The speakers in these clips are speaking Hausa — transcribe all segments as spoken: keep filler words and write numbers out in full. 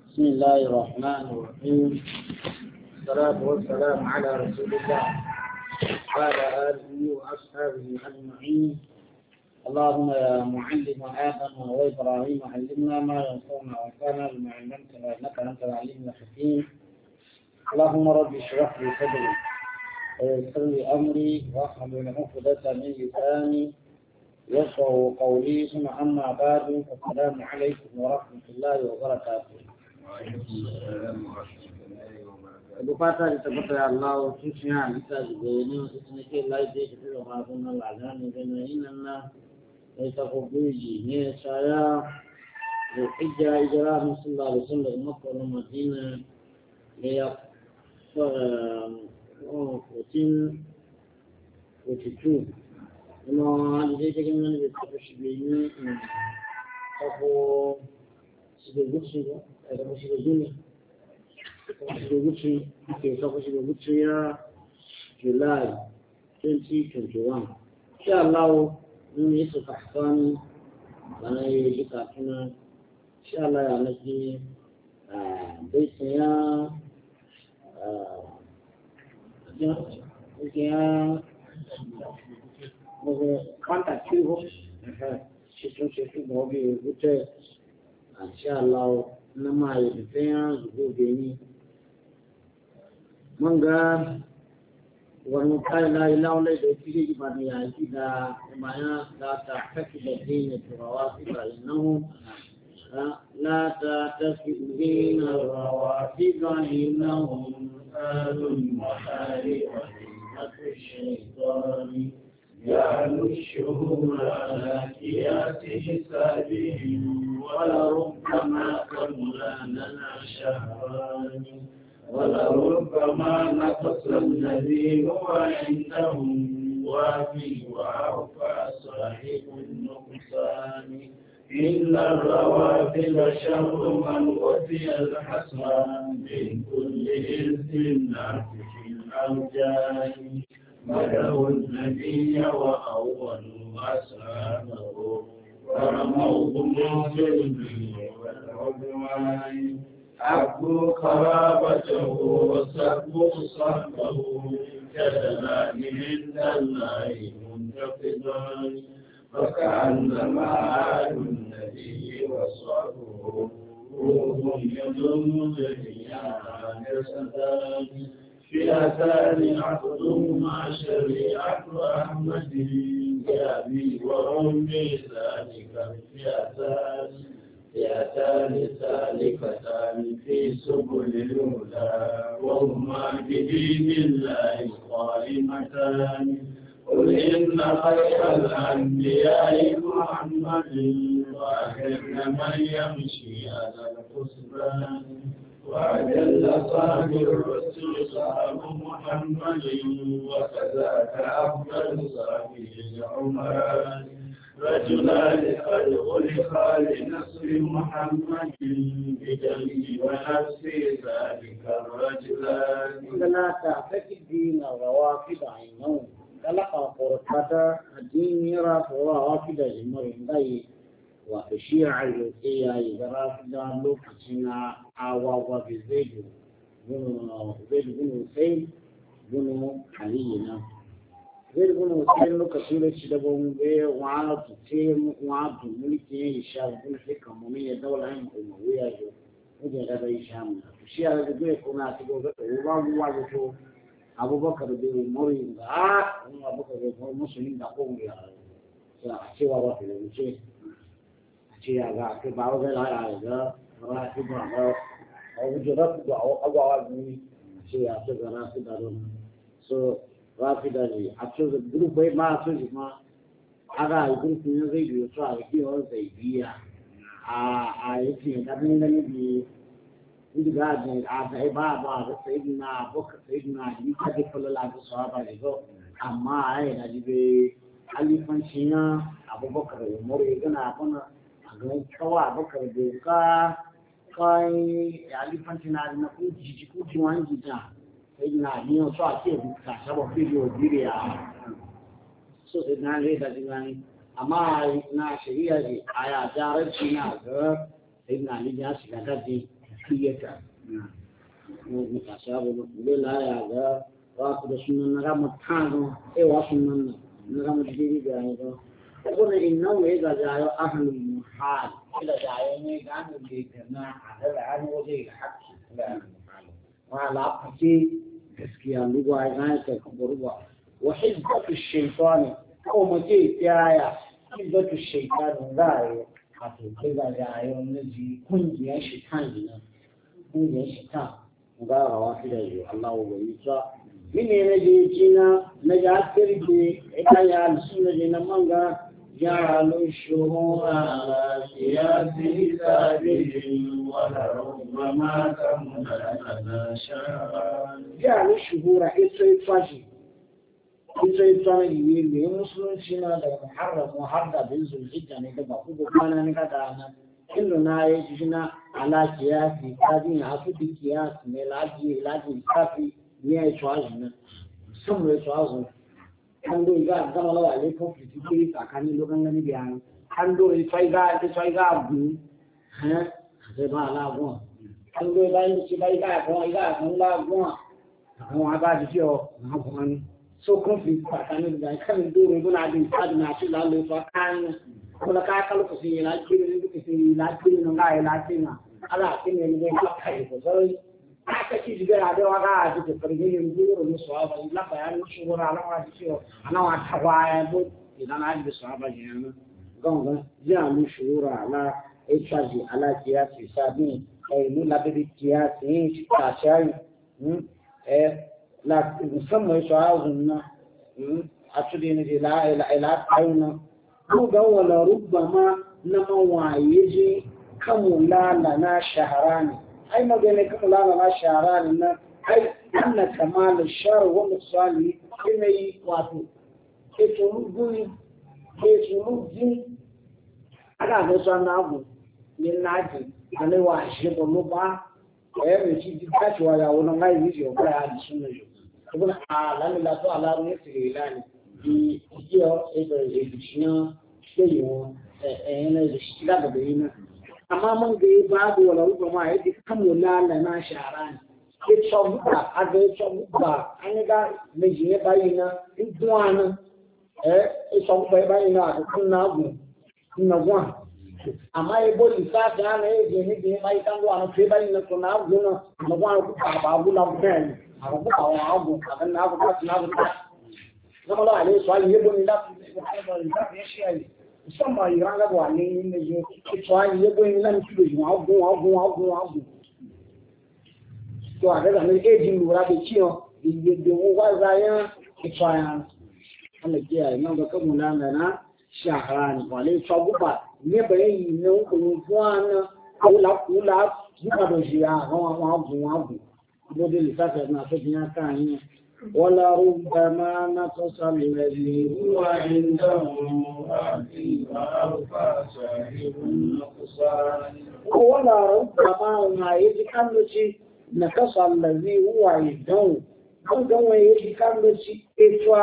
بسم الله الرحمن الرحيم. الصلاة والسلام على رسول الله وعلى آله وأصحابه أجمعين. اللهم يا معلم آدم وإبراهيم علمنا ما ينفعنا وانفعنا بما علمتنا إنك أنت العليم الحكيم. اللهم رب اشرح لي صدري ويسر لي أمري واحلل عقدة من لساني يفقهوا قولي. ثم أما بعد فالسلام عليكم ورحمة الله وبركاته. Bukata ditapata Allah susnya kita begini ini lagi kita bahasnya lagi ini inna kita kubuji ni saya hijrah hijrah Rasulullah sallallahu alaihi wasallam Madinah ya oh fourteen forty-two no ada jadi dengan kita sebelumnya aku sebelumnya ada masih begini February, okay, February, July twenty twenty-one. Inshallah, ini sukahkan mana ini katanya. Inshallah, yang lagi biasanya, biasanya, mungkin kontak juga. Situasi mobil itu, inshallah, nama itu yang juga ini. Mangga orang kaya lain lain dari segi mana ya kita mana data fakir dini terawasi lainnya la tatasi dini terawasi lainnya alun mahari asyaitan يعلو الشهور على قياس حسابهم ولربما كملا لنا شهران ولربما نقص الذي هو عندهم وافي وعرفى صاحب النقصان إن الروافد شر من وفي الحسران من كل إرث نافذ الأوجان مدعوا النبي وأولوا أصحابه ورموهم بالبر والعدوان عبوا قرابته وسبوا صحبه كدلال عند الله منتقدان فكأنما آل النبي وصحبه روح يضم جميعا يسدان فئتان عقدهما شريعة أحمد بأبي وأمي ذلك الفئتان فئتان سالكتان في سبل الهدى وهما بدين الله قائمتان قل إن خير الأنبياء محمد وأجل من يمشي على الحسبان وأجل صاحب الرسل صاحب محمد وكذاك أفضل صاحب العمران رجلان قد خلقا لنصر محمد بجميع ونفس ذلك الرجلان لا تعتقد دين الروافد عينهم تلقى فرقة الدين يرى روافد المرين وشيع الوكية الرافد لوكسنا عواوا بزيد زيد بن حسين بن علينا zai guna wasu lokaci da shi da bombe wa tuce wa mulki ya sha bin hikam mu ya daula yin umaru ya yi wajen da bai sha mu shi ya da zai kuma ta gobe da ba mu wa to abubakar da umaru da a kuma abubakar da musulmi da ko ya ya cewa ba ta wuce a ce ya ga ke ba wa la ya ga ra ki ba ba a wuce da ku agwawa ne ce ya ta ga ra su da so Rafida ne a cikin grupai ma su ma aga grupin ne zai biyo su a kiwon zai biya a a yake da nan ne bi inda ga ne a sai ba ba da sai na boka sai na ni ka da falala da sahaba ne go amma ai da jibe alifan shina abubakar umar ya gana bana a ga kawa abubakar da ka kai alifan shina na ku ji ku ji wani ta ina ni o so ake ka sabo video dire a so ina le da dinani amma na shari'a ji aya jaranci na ga ina ni ya shiga gaji kiyata mu ta sabu le la ya ga wa ku sunan na mu tano e wa sunan na mu diri ga ga ko ne inna we ga ya ahlul muhal ila da ya ne ga mu de kana da an waje ga hakki da wa la fati gaskiya lugwa ga ta kuburwa wa hizbatu shaytan ko mu ce yaya hizbatu shaytan zai wato kai ga yayin naji kungiyar shaytan ne kungiyar shaytan ga rawa da yi Allah wa yisa mine ne je jina na ga kirki ita ya sunna ne manga ja'alu shuhura siyasi sabihin wa rubbama tamana sha'an ja'alu shuhura ita fashi ita ita yi ne musulunci na da muharram muharram bin zulhijja ne da ba ku kwana ne kada na inda na yi jina ala kiyasi kadin a su kiyasi ne laji laji kafi ne ai tsaji ne sun ne tsaji kan do ga ga mala wale ko fiti tsakanin lokan gani biya kan do sai ga sai ga bu ha sai ba la go kan do ba ni sai ga ko ga ko la go ko aga ji o na ko ni so conflict tsakanin da kan do ne guna din tsadi na ci lalle fa kan ko la ka kalu ko sai la ki ne duk sai la ki ne ga la ki na ala ki ne ne ka kai ko sai aka ci diga da wa ga ji ta farge ne duro ne so ba la bayan shi gora la wa ji o ana wa ta wa ya bo idan an bi so ba ji ne gonga ya mu shura la e chaji ala kiyasi sabi e mu la bi kiyasi ta chai eh la musamman su hazun na a tudi ne la ila ila ayuna ko ga wala rubbama na mawaye je kamula lana shaharani ai magana kamula lana shaharani na ai anna kamal shar wa musali kai wato ke to guri ke to ji ana ga sana abu ne naji ne wa shi ba mu ba eh me ci ta ci wa ya wannan ngai ji ko ya ji sunna yo kuma ala la to ala ne ti lani di io e per edicina che io e ne di da da ina amma mun ga babu wala ruba ma yadda kamu lala na sharan ke chobuka age chobuka an ga meji ne bayina idwana eh e chobuka bayina ko na gu na gwa amma e boli sa ta na e je ni de mai kan wa no fe bayina ko na gu na na gwa ko ka ba bu la ben àwọn bó àwọn ààbò àbẹ́nà ààbò láti náà bó lọ́mọlọ́ àlẹ́ ìṣọ́ ayé yébó ní láti ṣe àyè ìṣọ́mọ̀ ìrànlẹ́bọ̀ àní ilẹ̀ ìṣọ́ ayé yébó ní láti kí lòjì wọ́n gún wọ́n gún wọ́n gún wọ́n gún tó àdẹ́gbà ní éjì lòrá bẹ kí ọ ìgbègbè wọn wá ráyá ìṣọ́ ayé wọn lè jẹ́ àyè náà gbẹ́kẹ́ mú lánàá náà ṣe àkàrà nìkan àlẹ́ ìṣọ́ gbọ́gbà níbẹ̀ yìí ní òun fún àná àwòlàkùnlá nípadà ṣe àwọn àwọn àgùn wọn gún بدل فقط ما فتنا كان ولا ربما نقص الذي هو عنده أعطي وأوفى صاحب النقصان ولا ربما ما يتكلم شيء نقص الذي هو عنده عنده يتكلم شيء إتوا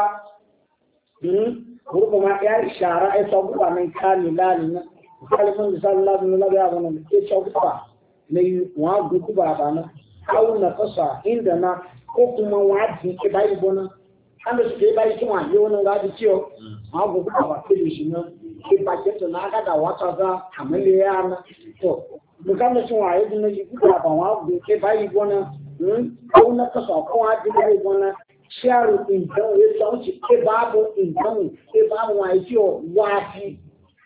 ربما يعني إشارة إصابة من كان لالنا كلمة مثال الله من الله يعلم إصابة من وعد كبارنا أو نقص عندنا كوكما وعد كباي بنا أنا سكباي كم يونا غادي تيو ما بقول أبغى تلوشنا كباي كتنا كذا واتسا كمليانا تو مكان شو عايز نجيب أبغى وعد كباي بنا أو نقص أو وعد كباي بنا شارو إنسان يسوي كبابو إنسان كبابو عايزيو وافي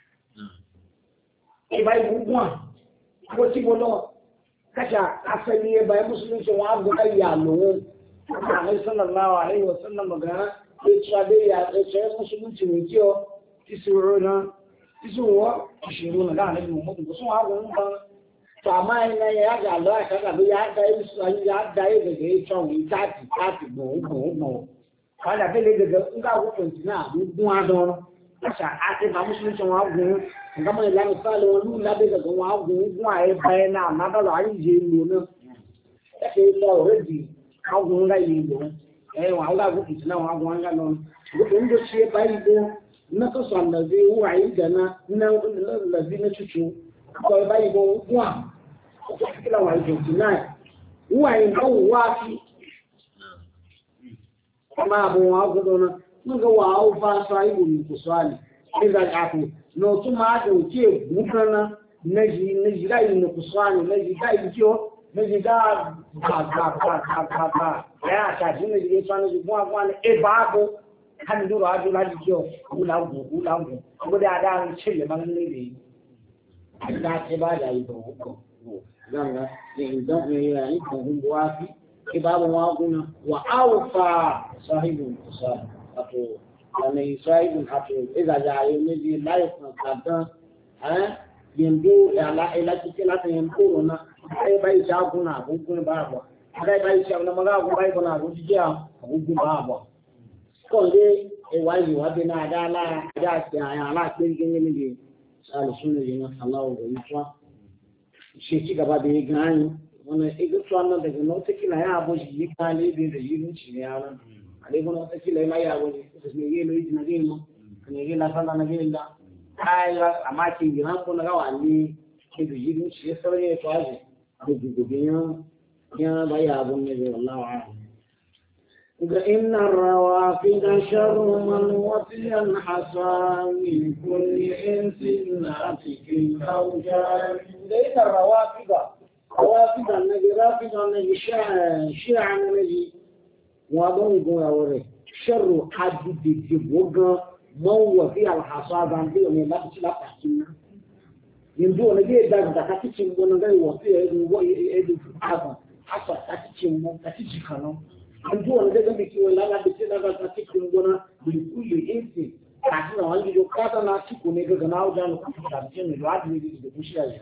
كباي بنا كوتي بنا kasha asali ya bayan musulunci wa abu kai ya lowo Allah sallallahu alaihi wasallam ga ya tsade ya tsaye musulunci ne kiyo tisirona tisuwa tishiruna ga annabi Muhammad ko sun hawo mun ba to amma ina ya ga Allah ka ga ya da yi su ya da yi daga ya tsawo tati tati go go go kada bele daga in ga hukun tina gun adon kasha ate ba musulunci wa gun ngama la misali wonu la be ga wa gun gun ai bai na na da la yi je lu na e so already ka gun la yi lu eh wa la gun tina wa gun ga no ko ndo shi bai do na ko so na be wa yi ga na na la bi na chuchu ko bai do gun kila wa twenty-nine huwa inao wapi kama abu wa godona munga wa au fa sahibu ni kuswali iza aku no tuma da uke bukana naji naji dai ni kuswali naji dai kyo naji da ka ka ka ka ka ya ta jini ji tsani ji bwa bwa ne e babo kan duro aju la ji kyo ula u ula u ko da da chile man ne ni da ce ba da yi ko ganga ni da ne ya ni ko wapi kibabu waguna wa awfa sahibu kusali ato ane sahibu ato iza jayo meji life na kada eh yendo ala ela kila tempo na ai bai ja kuna gungun baba ai bai ja na maga gun bai kuna gun jiya gungun baba ko le e wani wa de na dala ja ti aya la kin ni ni sal sunu ni Allah wa yitwa shi ci gaba da gani wannan iga tsanna daga nota kila ya abu shi kale da da yin shi ne yana ale ko nota kila mai ya abu ne ne lo yi na gino ne ge la sala na ge la ai amma kin giran ko na gawa ni ke da yin shi ya sauye to aje da gugubiyan ya ba ya abu ne wallahi a'lam ga inna rawafid sharru man wasiyan hasan min kulli insin natikin awjan da inna rawafid رافض النبي رافض النبي شيعة شيعة النبي وضعوا قوة شر حد بيبوغا مو في الحصاد عن دي ومن لا تشلا تحكينا يندو نجي داك دا كاتيشن بونا غاي وفي ايدو ايدو حصا حصا كاتيشن مو كاتيشي كانو يندو نجي دا بيكي ولا لا بيكي دا كاتيشن بونا بكل انسي كاتنا وانجي جو كاتا ناسي كونيغا غناو جانو كاتيشن الواد نجي دي بوشيا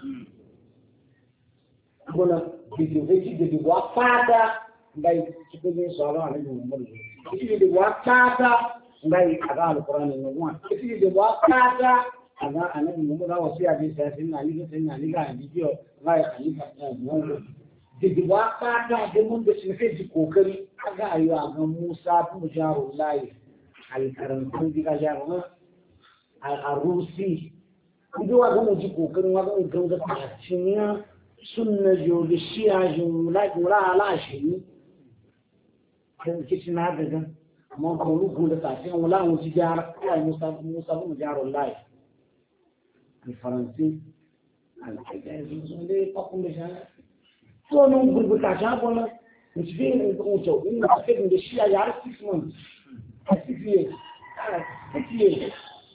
kuna bidiyoji da wa fata ngai cikin sauran ne mun mun shi da wa fata ngai aga alqur'ani ne wa shi da wa fata aga annabi mun da wasiya bi sai sai na yi sai na liga bidiyo ngai ani ka mun da wa fata da mun da shi sai kokari aga ayu aga Musa tu jaru lai alkaran diga jaru al-arusi kujo wa ga ji kokarin wa ga ganga tashinya sunna jo da shiya jo la gura ala shi kan kici na daga amma ko lu da ta sai wala mu ji jar kai musa musa mu jar wallahi al faransi al kaje zo ne pa kun da sha so no gurbu ta sha bona mu ji ne ko to in na sai da shiya ya six months six years ah six years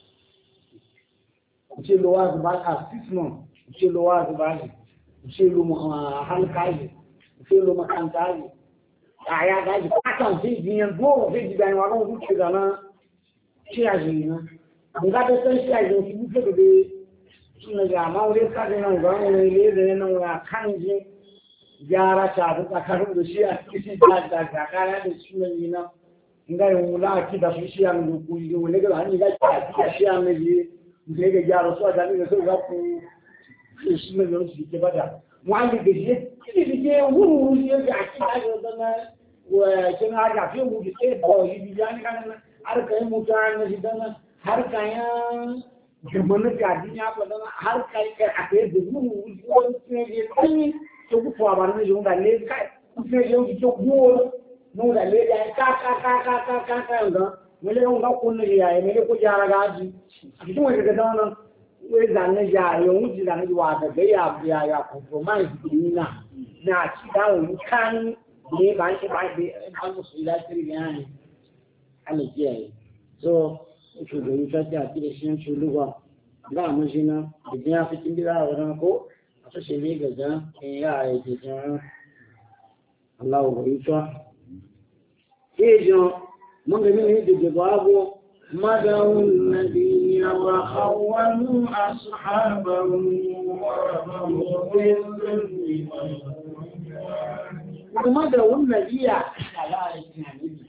ce lo wa ba six months ce lo wa ba ushelu halkaji ushelu makantaji aya gaji akan ji biyan go ji dan wa ron duke gana shi aji na nga da san shi aji shi duke da suna ga ma wuri ka da nan ga ne le da nan wa kanji yara ta da tsakanin da shi a cikin da da kakara da suna yi na nga yin wula ki da shi an da ku yi wala ga ni ga ta shi an ne ji ne ga yara so da ni ga so ga ku shi ne yau shi ke bada wani da shi shi ke wuru shi ga aki da na wa kin ha ga fi mu ke ba yi bi ya ni kan har kai mutane shi dan har kayan jama'a ga dinya ba dan har kai kai ake da wuru wani ne ke tani to ku fa ba ne jun da le kai ku ne yau ki to go no da le ya ka ka ka ka ka ka ka ga mele ga ku ne ya mele ku jara ga ji ki to ga dan we zanne ja yo wuji zanne wa da ga ya ya ya compromise ni na na ci da mu kan ne ba shi ba da an musu ila tiri gani ala je so to da yi ta ta tire shin chuluwa ga mu jina da ya fi kin da ran ko a shi ne ga da ya ya ji jan Allah wa ita ejo mun ga ne da babu مدعوا النبي وخونوا أصحابه ورموا في الظلم مدعوا النبي على النبي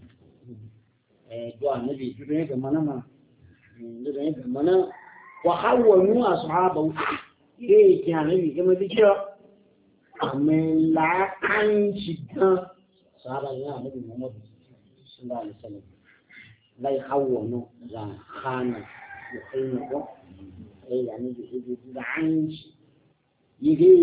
دعاء النبي جبريل كمان ما جبريل كمان وخونوا أصحابه إيه كان النبي كما ذكر أمن لا كان شدة صار النبي محمد صلى الله عليه وسلم لا يخونوا لا خانوا يخينوا إيه يعني يجي عنش يجي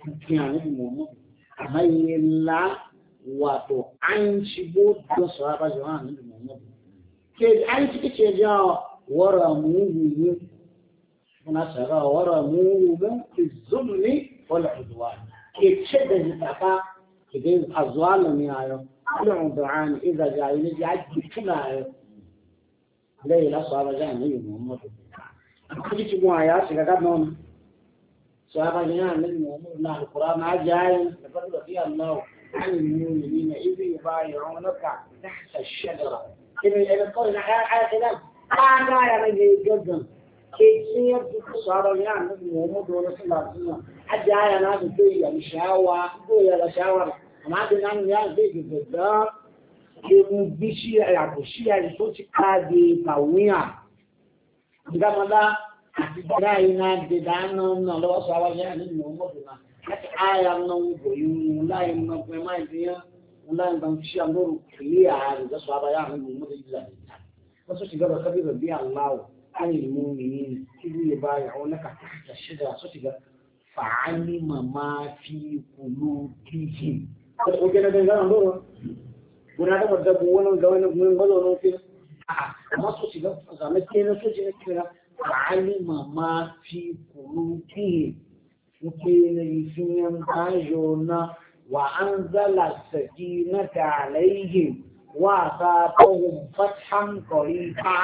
tunanin mu amma yalla wato an shigo da sahaba jama'a ne Muhammad ke an cike ce ja wara mu kuna sara wara mu bi zulmi wal udwan ke ce da zaka ke da azwalun yayo al-udwan idza ja'ila ja'ti tunayo lai la sahaba jama'a ne Muhammad kuma ci mu aya shiga ga non sahaba jama'a ne Muhammad na al-Qur'an ajayin da fadda fi Allah عن المؤمنين إذ يبايعونك تحت الشجرة إذا إذا قلنا على خلاف أنا يا رجل جدا كيف صار يعني محمد رسول الله صلى الله عليه وسلم حد يا ناس دويا مشاوى دويا لشاور ما عندنا يا زيد جدا كيف بيشي يا بيشي يا صوت كادي كويا إذا ما لا أتدرينا بدانا نلوى صار يعني محمد hata aya nan goyi wallahi nan kuma mai biya wallahi ban shi an doro kiliya da sahaba ya nan mu da Allah wasu shiga da kabira bi Allah an yi mu'minin kidu ya bai'unaka tahta shida su shiga fa'alima ma fi qulubihim ko kenan da nan doro gura da wadda ko wannan ga wannan mun bazo nan fi amma su shiga zama kenan su shiga kira fa'alima ma fi qulubihim وكين يسين أجرنا وأنزل السكينة عليهم وأصابهم فتحا قريبا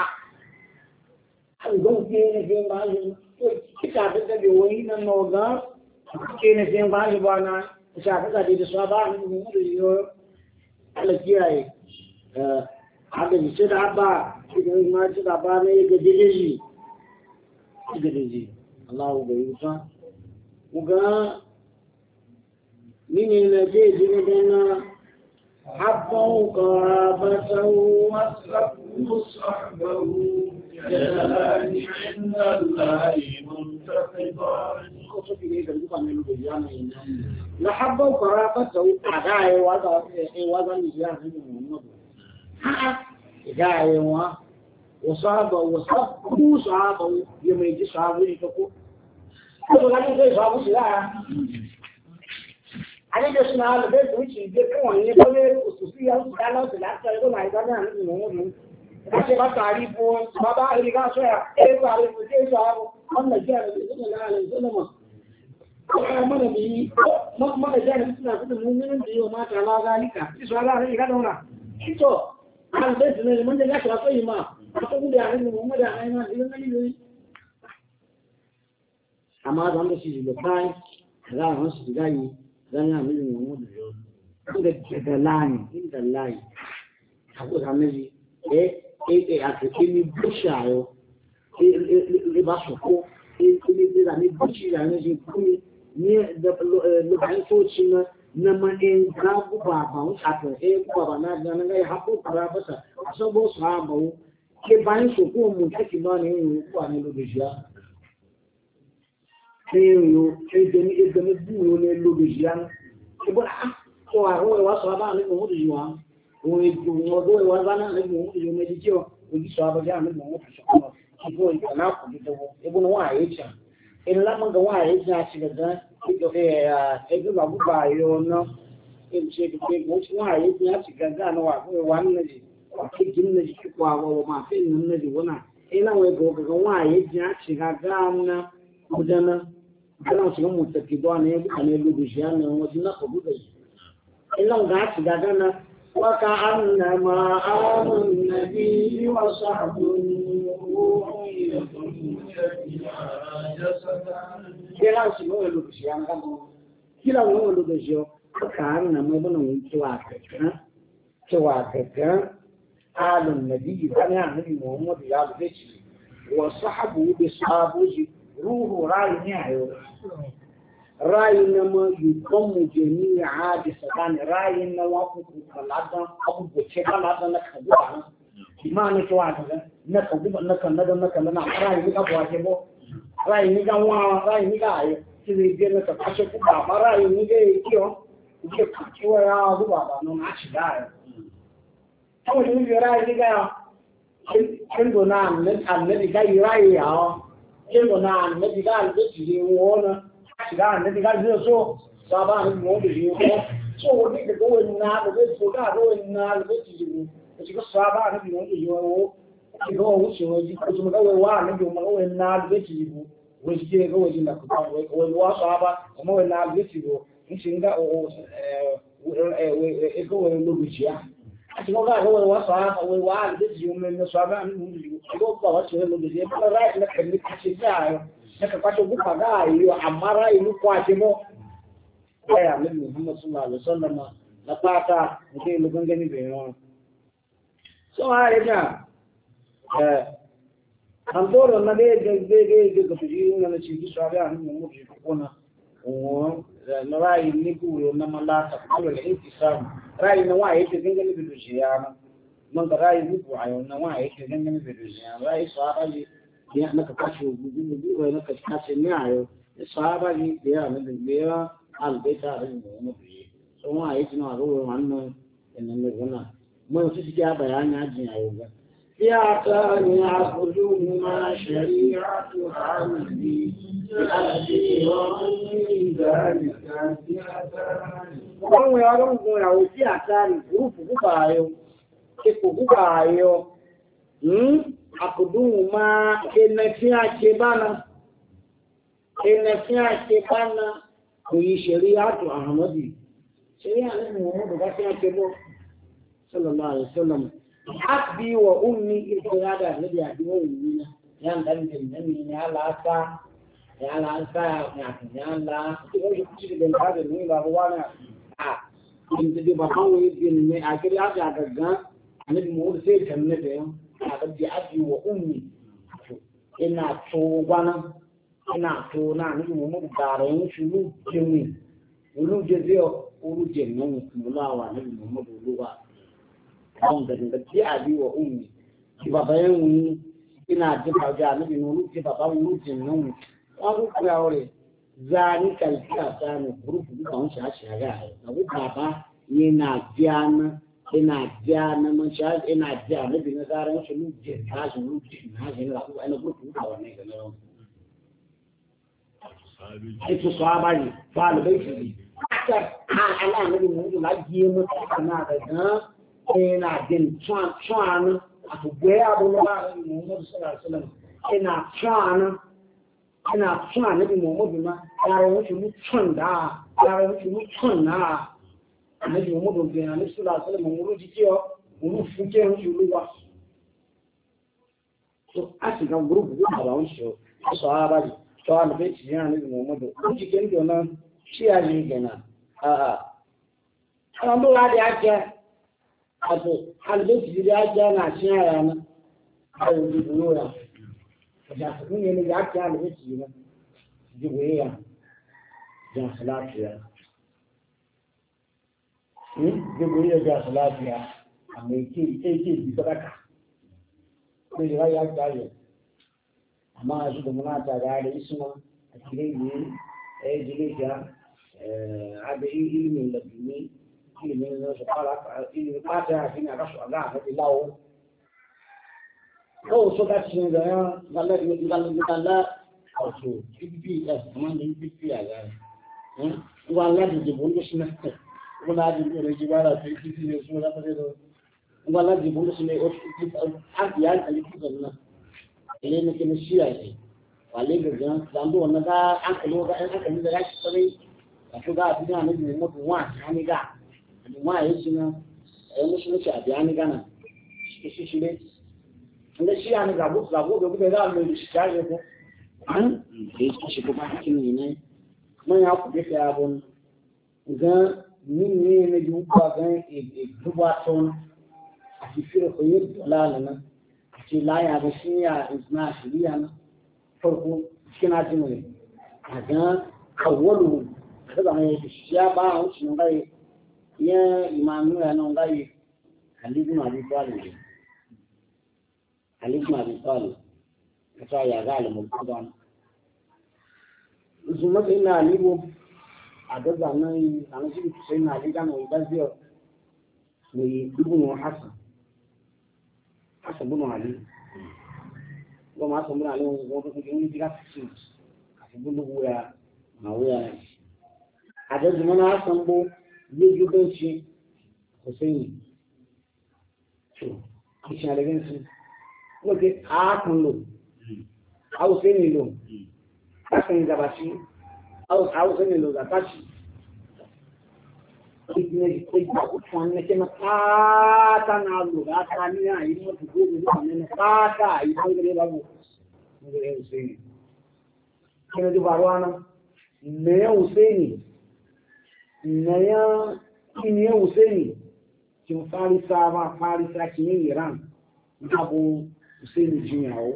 أنزل كين يسين أجرنا كتابة بيوين النوضة كين يسين أجرنا كتابة بيدسوابا من المدريو على كياي هذا يصير أبا كده ما يصير أبا ما يجديجي يجديجي الله بيوسا وقال من الذي جلدنا حبه قرابته وصحبه صحبه جلالان عند الله منتقضان لحبه قرابته أدعي وضع نجاح محمد أدعي وصحبه وصحبه صحبه يوم يجي صحبه يتقو Todo lá não veio jogos lá. Aí deixa na aula dele, o time de com ele, ele o social, o cara não lá, sai do mais da não, não. Você vai sair por, baba, ele vai só, ele vai ele vai só, quando já ele lá, ele não mano. Ah, mano, me, mano já ele não sabe não não deu mais para lá ali, cara. Isso lá ele cada um lá. Isso, às vezes ele manda já para aí, mano. Todo mundo ali no mundo aí, mano, ele não ele amma zan da shi da kai za a wasu shiga yi zan yi amini mai mudu yau da da lani inda layi a kusa miji eh eh a kake ni bushayo eh ba su ko eh ni da ni bushi da ne shi kuma ni da lokacin soci na na ma en ka ku ba ba mu aka eh ku ba na da nan ga hakku fara basa so bo sa ba ke bayan su ko mu take ba ne ku ne lokaci Eyo, edeni edeni buru ne logian. Ebo ah, so aro wa so ba ni mo di wa. O e ju mo do wa ba na ni mo di me di jo. O di so ba ja ni mo di so. Ebo i kana ku di do. Ebo no wa e cha. E la ma ga wa e cha chi ga. Ki do e e ju ba bu ba yo no. E che di ke mo chi wa e cha chi ga ga no wa ko wa ni di. Wa ki gin ni ki kwa wa ma fe ni ni di wona. E na we go ga wa e cha chi ga ga na. Kudana kana shiga mutakidwa ne ne lugujiya ne wajen na kudu da shi illa ga ci daga na wa ka annama amun nabi wa sahbun kila shi ne lugujiya ne kamo kila ne lugujiya ka annama ibn wucewa ka cewa ka alun nabi kana nabi Muhammad ya luguji wa sahbu bi sahabuji ruhu rai ne ayo rai na ma yukon mu jami'a hadi sakani rai na waku kaladan abu goce kaladan na kaduwa ma ne to wata na kaduwa na kanada na kanada rai ni ka bwaje bo rai ni ga wa rai ni ga ayo ti je na ka kashe ku ba rai ni ga kiyo ke kiwa ya du ba ba no na ci da to ni rai ni ga kin do na ne annabi ga rai ya Ego na annabi ga albe tire wona shiga annabi ga zo sahaba ni mo bi yo so ni de go na de so ga go na de ti ju ti ko sahaba ni mo bi yo o ti go wo so ji ko mo ga we wa ni mo ga we na de ti ju wo ji go wo ji na ko we ko wa sahaba mo we na de ti ju ni singa o eh e go we lo bi ya ati mo ga go we wa sahaba we wa de ti ju me na sahaba ni mo bi yo go ba wa so lo bi ya ba ra na kan ni ti ja saka kwato buka ga yi amma rai mu kwaje mo ya nabi Muhammad sallallahu alaihi wasallam na fata mutai lu gangani be yo so ai na eh andoro na de de de de ko ji na ci ki sabe an mu mu ji ko na o na rai ni ku na malata ko le intisam rai na wa yake gangani be ji ya man da rai ni ku ayo na wa yake gangani be ji ya rai sahabi ya na ka kwashi gugu gugu na ka kace ni ayo sahaba ni ya na de ya albaita da mu bi so wa yi tuna ga wannan inda ne gona mun su ji bayani ajin ayo ga ya ta ni abudu ma shari'atu hamdi alladhi wa min dalika ko ya ga mu ya o ti atari grupu ku bayo ke ku bayo hm akudu ma enafia chebana enafia chebana kuyi shari'atu ahmadi shari'a ne Muhammadu ba sai ake bo sallallahu alaihi wasallam hasbi wa ummi ita da nabi ya diwo ummi ya dan din nan ne ya lasa ya lasa ya ya la ko ji ku da da da ni ba wana a in da ba kan wai din ne a kiri ya ga ga nabi Muhammadu sai kan ne da yan a da hasbi wa ummi ina to gwana ina to na ni mo mo dare ń ṣulu jemi ulu jeze ulu jemi mulawa ni mo mo luwa on da da ti abi wa ummi ki baba yin ina ji ba ja ni no lu ti baba ulu jemi no wa ku ku ya ore zani kalka sanu group du kan sha sha ga na ku baba ni na jana ina jana man sha ina jana bi na dare ń ṣulu je ta ṣulu na je la ku ina group du ka wa ne ga no ita sahaba ne talibai su ne aka ala nabi mu na giye mu kana da ga ina din twan twan a to gbe abu na nabi Muhammad sallallahu alaihi wasallam ina twan ina twan nabi Muhammad ma yaro wuce mu twan da yaro wuce mu twan na nabi Muhammad bin sallallahu alaihi wasallam mu ruji kiyo mu fuke mu luwa so asiga group ko ba won so sahaba ne sawal bai ci yana nabi Muhammadu ko cikin donan shi ya ji gana a a an do da yake ato halbe ci da yake na shi ya na ai di dora da su ne ne yake halbe ci na ji goya ja salatiya hmm ji goya ja salatiya amma yake yake bi sadaka ko ya ya ga amma shi da muna ta da isma a cikin ne eh jilija eh abe ilimin ladini ilimin na su fara ilimin fata shi ne rasu Allah da lawo ko so da shi da ya galla galla galla wato bibi ya kuma da bibi ya ga eh wala da jibun da shi ne wala da rejibara ta bibi ne so da fare da wala da jibun da shi ne o an ya aliki da ile ne ke shiya ne wale ga jan dan do na ga an kalo ga an kalo da yashi sai a to ga abin ne ne mutu wa ani ga ani wa yi shi na ai mushi ne a biya ni gana shi shi shi ne inda shi ani ga bu ga bu da bu da mu shi ta je ko an sai shi ko ba kin ne mun ya ku da ya bon ga min ne ne ju ba ga e duba ton a cikin ko yi lalana ce laya da shi ya isna shiriya na farko cikin ajinu ne a ga kawalu da ba mai shi ya ba a wucin gai ya imanu ya nan gai halibin abi talib halibin abi talib ka ta ya ga alamun kudan zuma da ina alibu a da zanen a na shi sai na liga na idan zai mai ibn hasan hasan bin ali ko ma hasan bin ali ko ko ko ni diga ci ci bin wuya ma wuya a da zumana sambo yujubanci Hussein to kishin da gansu wake a kan lo a Hussein lo kasan gabashi a Hussein lo zakashi ne ko ba ku fanne ke na ta na lo ga ta ni a yi mutu ko ne ne ta ta yi bangare babu ne Hussein kana da barwana ne Hussein ne ya ne Hussein kin farisa ba farisa kin Iran abu Hussein jinyawo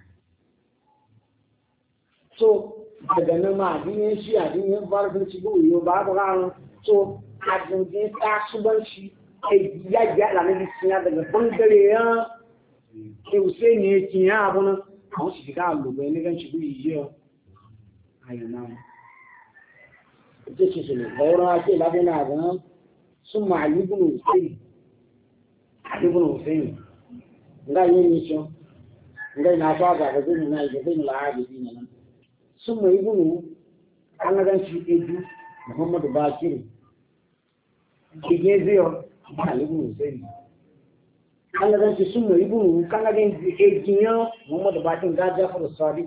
so daga nan ma din shi a din farisa ci go yo ba ba so a din ta suban shi ai ya ya la ne sinya daga bangare ya ke Hussein ne kin ya abu nan ko shi ga lu ba ne gan shi yi yo ayo na ce ce ne bayar ce labina ga sun ma'ali ibn Hussein ibn Hussein nga yin ni cho nga na ta ga ga zin na ga zin la'adi din nan sun mai ibn an ga shi edu Muhammad Bakir ke ge zio ba ibn Hussein an ga shi sun mai ibn kan ga ge ejiyo Muhammad Bakir ga Jafar Sadiq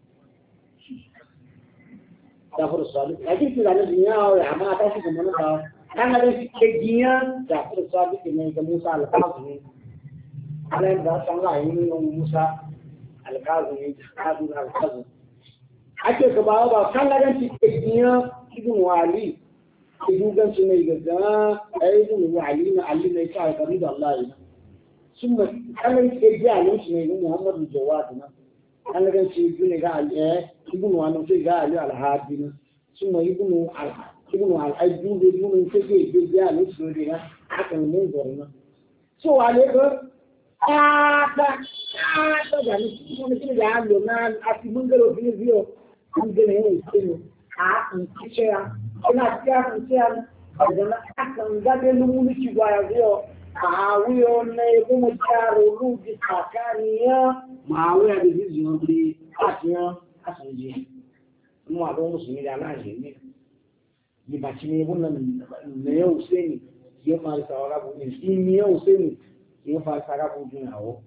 Jafar Sadiq ajin ki da ne ya amma ta shi kuma na kan ga shi ejiyo Jafar Sadiq ne ga Musa al-Qazmi anan da san ga yin Musa al-Qazmi Qazmi al-Qazmi ake ka ba ba kan ga shi ejiyo ibn Wali ibn gan shi ne ga ai ibn Wali na Ali ne ka ga da Allah ne summa kan ga shi ejiyo shi ne Muhammad Jawad na an ga shi ibn ga Ali ibn Wali sai ga Ali al-Hadi na summa ibn al ibn al-Ajud ibn sai ga ejiyo Ali shi ne ga akan mun gorna so ale ga ata ata da ni mun kini da allo na ati bungalo fini zio bungalo ne sino a an kichea ina tia kichea adana akan gabe lumu ci gwaya zio a wiyo ne kuma charo lugi sakania ma wiya da zio ndi atiya asanje mu ado musulmi da na je ne ni ba ci ne wannan ne yau sai ni ya fara sawara bu ne ni yau sai ni ya fa sara bu jinawo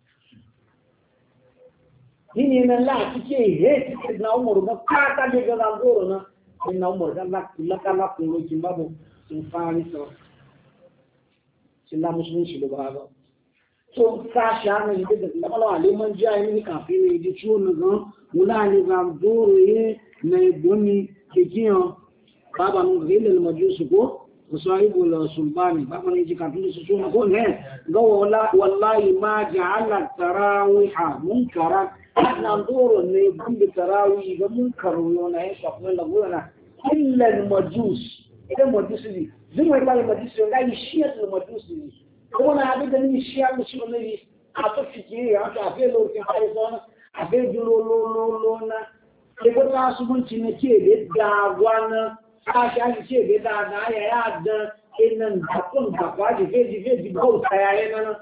nini na la kike he na umur ga kata de ga ngoro na na umur ga la la kala ko ji mabu sun fani so silla muslimin shi ba ba so ka sha ne de da mala liman jai ni ka fi ni ji chuo na ga mula ni ga ngoro ye na boni ke jiyo baba mu gele majusu ko وصاحب السلطان بابا يجي كاتب سوسو نقول هي قال والله والله ما جعل التراويح منكرا احنا ندور ان يكون التراويح منكر ولا ايش اقول لنا الا المجوس اذا المجوس دي زي ما قال المجوس لا يشير المجوس دي هو انا عبد من الشيعة مش من اللي عطف فيكي عطف لو في حيزان عطف لو لو لو لو نا يقول لنا سبون تنكي دعوانا Acha que chega da na área da ele não dá conta quase vez vez de volta aí não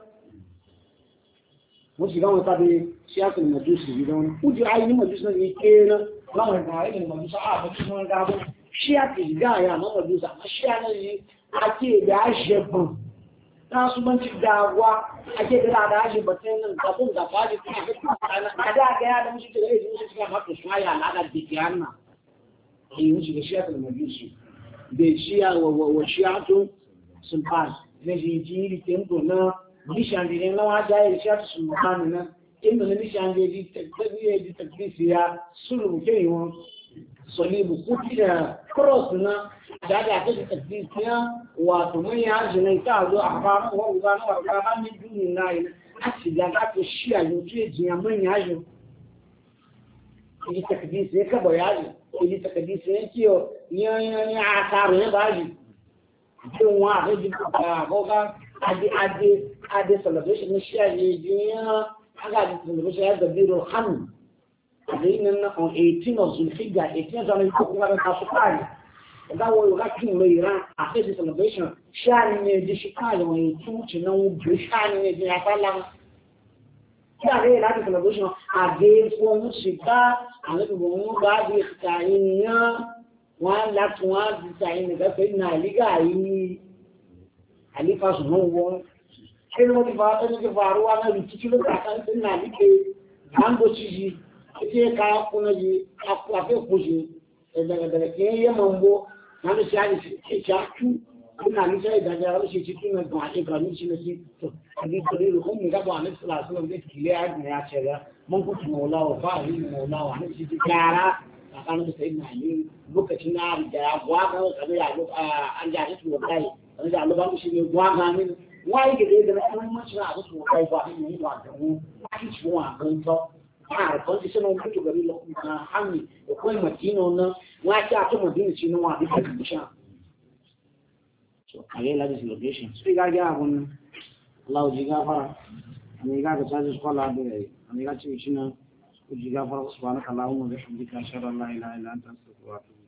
não chega um sabe se a coisa do se não o de aí não diz não que não não é ele não diz ah mas não dá bom se a que ganha não diz mas se a não aqui da jebon na su ban da agwa ake da da shi batun nan da kun da faɗi a da ga ya da mushi da shi mushi ga haka shi ya na da dikiyanna يمشي بشيعة المجوسي بشيعة وشيعة سلطان نجي يجي تنقلنا مش عندنا لو عجائي شيعة سلطاننا إنه مش عندي تكتبية دي تكتبية سلو كيهم صليب كتير كروسنا جاء عندي تكتبية وتمني عجنا يتعودوا أحبارنا وأوغانا وأحبارنا من دون النايل أكسي جاء الشيعة يوتي جيامين عجنا يجي تكتبية كبيرة ele tá dizendo que ó nha nha a cara né vai tem uma rede para boga ade ade ade celebration ne shi ne dia aga de celebration da biro han ade nan on eighteenth of Zulhijjah eighteenth of Zulhijjah ka su kai da wo ga kin mai ran a ce celebration shani ne di shi kai wani tuci nan bu shani ne di afala ya re la celebration ade ko mu shi ka àwọn ìgbòhun bá di ìtàyíyàn wọ́n láti wọ́n ti sàyìn nìkan pé ní àlígà yìí àlífà ṣùgbọ́n wọ́n ṣé ni wọ́n ti fa ẹni tí fa àrùwá náà lù títí ló kàkà pé ní àlíkè gbàǹgbò sí yìí ètí ẹ̀ka kúnlẹ̀ yìí àfẹ́kù yìí ẹ̀dẹ̀gẹ̀dẹ̀ kì í yé mọ̀ ń bọ́ náà ló ṣe àyè ṣe àtú ní àlíṣà ìdájọ́ ló ṣe ti tún ẹ̀gbọ́n àṣegbà ní ìṣẹ̀lẹ̀ sí àbí ìtòlẹ́ ìlú fún mi kábọ̀ àmì sílá sílẹ̀ ní ìkìlẹ̀ àgbẹ̀ àṣẹ̀rẹ̀ mọ́kù tí mọ̀ láwọ̀ fáàrí mọ̀ láwọ̀ àmì ti ti kára tsakanin sai na yi lokacin na da ya gwaga kamar ya an ja shi wakai an ja loban shi ne gwaga min wai ga da na an mace na su wakai ba ni ne wa da mu shi shi wa gan to a ko shi sun mutu gari lokacin na hanni da kuma matino na wa ta to madina shi ne wa da kan sha so kage la this location sai ga ga abun Allah ji gafara ne ga ga sai su kala da ne ga ci shi na وجزاك الله سبحانك اللهم وبحمدك اشهد ان لا اله الا انت استغفرك